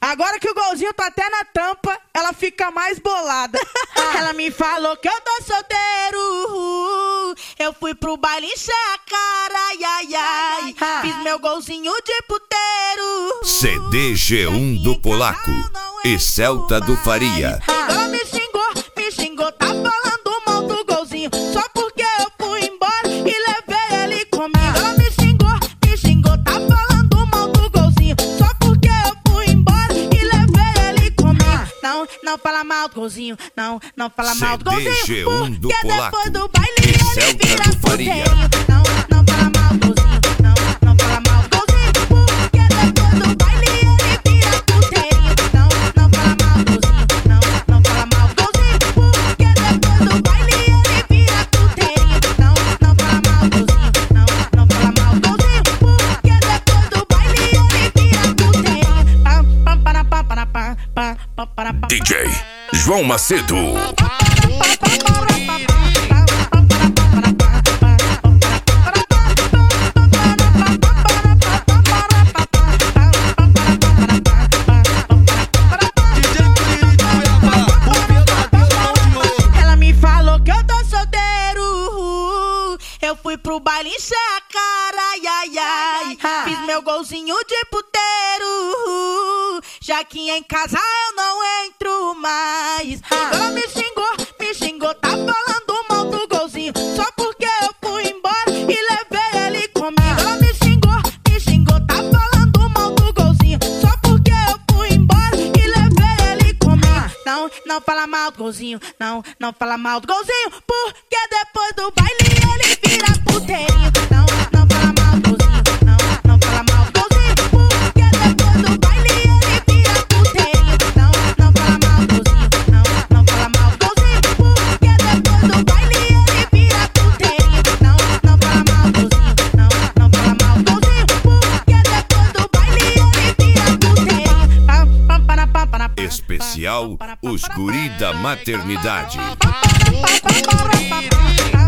Agora que o golzinho tá até na tampa, ela fica mais bolada. Ela me falou que eu tô solteiro. Eu fui pro baile encher a cara, ai, ai, ai. Fiz meu golzinho de puteiro. CD G1 do Polaco e Celta do Faria. Ela me xingou, tá falando mal do golzinho. Só porque eu fui embora e levei ele comigo. Ela me xingou, tá falando mal do golzinho. Só porque eu fui embora e levei ele comigo. Não fala mal do golzinho, não fala mal do golzinho. G1 do Porque Polaco depois do baile e ele Celta vira do Faria. puteirinho. Não fala mal do golzinho, não fala mal do golzinho. Porque depois do baile ele vira puteirinho. Não fala mal do golzinho, não fala mal do golzinho. Porque depois do baile ele vira puteirinho. Não fala mal do golzinho, não fala mal do golzinho. Porque depois do baile ele vira puteirinho. DJ João Macedo. Ela me falou que eu tô solteiro. Eu fui pro baile encher a cara, ai, ai, ai. Fiz meu golzinho de puteiro. Já que em casa eu não entro mais. Ela me xingou, tá falando mal do golzinho. Só porque eu fui embora e levei ele comigo. Ela me xingou, tá falando mal do golzinho. Só porque eu fui embora e levei ele comigo. Não fala mal do golzinho, não fala mal do golzinho. Porque depois do baile ele vira puteirinho. Não fala mal do golzinho, não fala mal do golzinho. Porque depois do baile ele vira puteirinho. Não fala mal do golzinho, não fala mal do golzinho. Porque depois do baile ele vira puteirinho. Não fala mal do golzinho, não fala mal do golzinho. Porque depois do baile ele vira puteirinho. Especial Os Guri da Maternidade. Pam, pam, pam, pam, pam, pam, pam.